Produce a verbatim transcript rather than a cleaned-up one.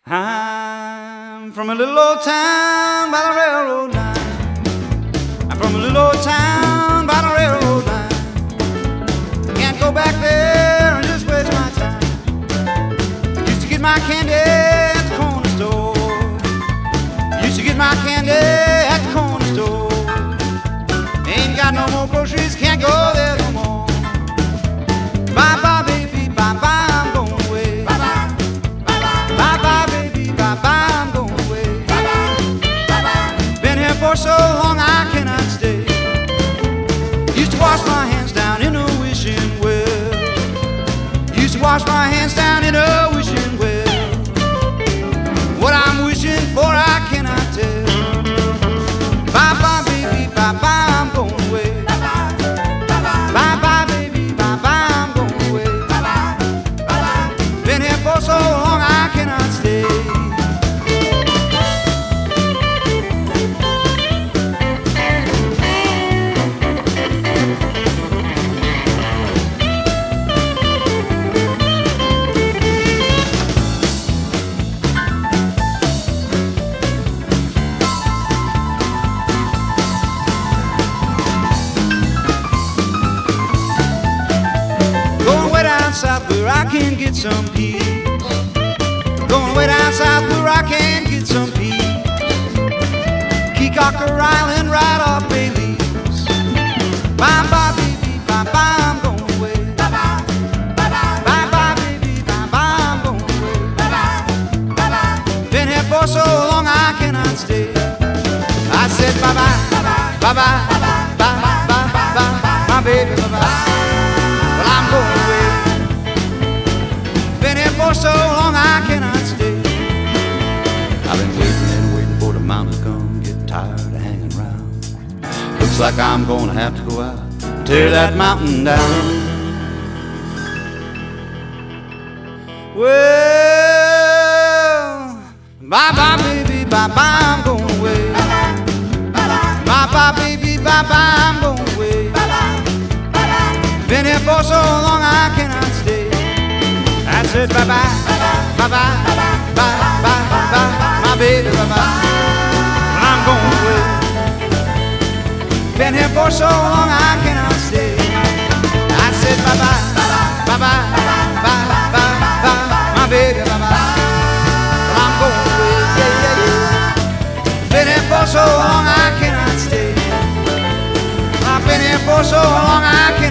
I'm from a little old town by the railroad line. I'm from a little old town by the railroad line. Can't go back there and just waste my time. Used to get my candy at the corner store. Used to get my candy at the corner store. Ain't got no more groceries, can't go there no more. Bye bye baby, bye bye, I'm going away. Bye bye, bye bye, bye bye baby, bye bye, I'm going away. Bye bye, bye bye. Been here for so long I cannot stay. Used to wash my hands down in a wishing well. Used to wash my hands down in a wishing well. What I'm wishing for I cannot tell. Bye bye baby, bye bye, I'm going away. Bye bye, bye bye, bye bye baby, bye bye, I'm going away. Bye bye, bye bye. Been here for so long I cannot stay. South where I can get some peace. Going way down south where I can get some peace. Keekocker Island right off Bailey's. Bye bye baby, bye bye, I'm going away. Bye bye, bye bye, bye bye baby, bye bye, I'm going away. Bye bye, bye bye. Been here for so long I cannot stay. I said bye bye, bye bye, bye bye, bye bye, bye bye, bye bye, my baby, bye bye. Well I'm going away. Been here for so long I cannot stay. I've been waiting and waiting for the mountain to come. Get tired of hanging around. Looks like I'm gonna have to go out and tear that mountain down. Well, bye bye baby, bye bye, I'm going away. Bye bye baby, bye bye, I'm going away. Been here for so long I cannot stay. I said bye bye, bye bye, bye bye, bye bye, my baby, bye bye. Well, I'm going away. Been here for so long I cannot stay. I said bye bye, bye bye, bye bye, bye, my baby, bye bye. Well, I'm going away, yeah, yeah, yeah. Been here for so long I cannot stay. I've been here for so long I cannot stay.